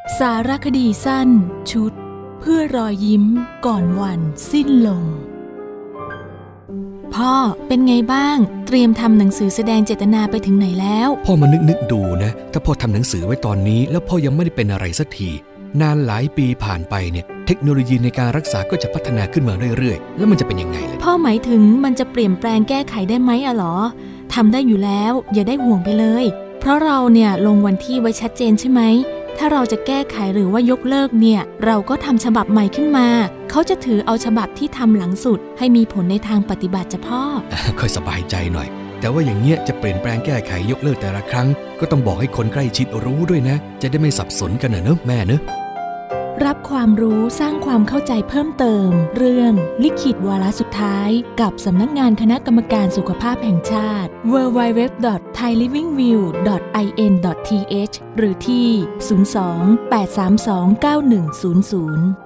สารคดีสั้นชุดเพื่อรอยยิ้มก่อนวันสิ้นลมพ่อเป็นไงบ้างเตรียมทำหนังสือแสดงเจตนาไปถึงไหนแล้วพ่อมานึกดูนะถ้าพ่อทำหนังสือไว้ตอนนี้แล้วพ่อยังไม่ได้เป็นอะไรสักทีนานหลายปีผ่านไปเนี่ยเทคโนโลยีในการรักษาก็จะพัฒนาขึ้นมาเรื่อยๆแล้วมันจะเป็นยังไงล่ะพ่อหมายถึงมันจะเปลี่ยนแปลงแก้ไขได้ไหมอะหรอทำได้อยู่แล้วอย่าได้ห่วงไปเลยเพราะเราเนี่ยลงวันที่ไว้ชัดเจนใช่ไหมถ้าเราจะแก้ไขหรือว่ายกเลิกเนี่ยเราก็ทำฉบับใหม่ขึ้นมาเขาจะถือเอาฉบับที่ทำหลังสุดให้มีผลในทางปฏิบัติจ้ะพ่อค่อยสบายใจหน่อยแต่ว่าอย่างเงี้ยจะเปลี่ยนแปลงแก้ไขยกเลิกแต่ละครั้งก็ต้องบอกให้คนใกล้ชิดรู้ด้วยนะจะได้ไม่สับสนกันเนอะแม่เนอะรับความรู้สร้างความเข้าใจเพิ่มเติมเรื่องลิขิตวาระสุดท้ายกับสำนักงานคณะกรรมการสุขภาพแห่งชาติ www.thailivingview.in.th หรือที่ 02-832-9100